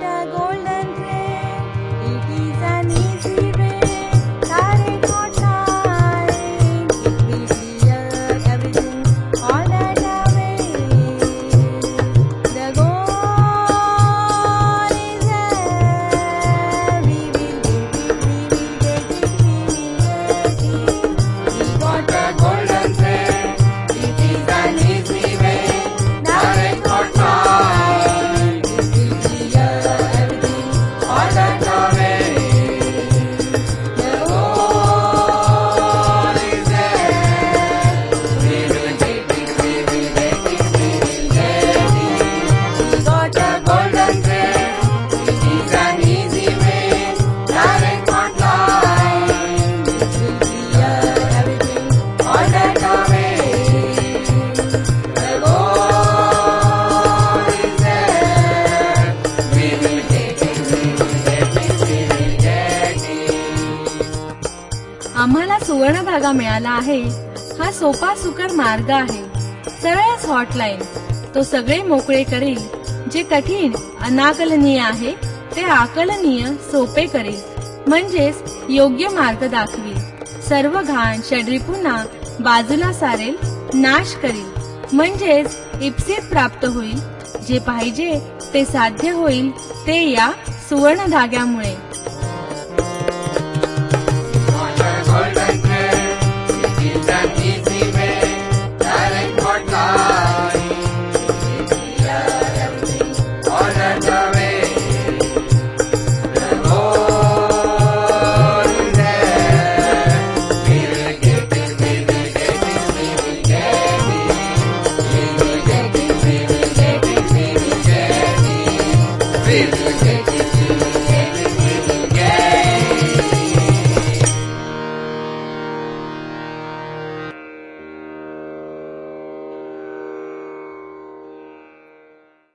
a golden thread. It is an easy way. Tie a knot line. It will clear everything all that away. The goal is there. We will get it. We will get it. We will get it. We got a golden thread. It is an easy way. Tie a knot line. It will clear everything all that away. The goal is there. We will get it. We will get it. We will get it. We got a golden thread. It is an easy way. Tie a knot line. It will clear everything all that away. The goal is there. We will get it. We will get it. We will get it. आम्हाला सुवर्ण धागा मिळाला आहे हा सोपा सुकर मार्ग आहे. सरळच hotline तो सगळे मोकळे करेल. जे कठीण अनाकलनीय आहे ते आकलनीय सोपे करेल. म्हणजेच योग्य मार्ग दाखवेल. सर्व घाण षड्रिपूंना बाजूला सारेल, नाश करेल. म्हणजेच इप्सित प्राप्त होईल. जे पाहिजे ते साध्य होईल ते या सुवर्ण धाग्यामुळे.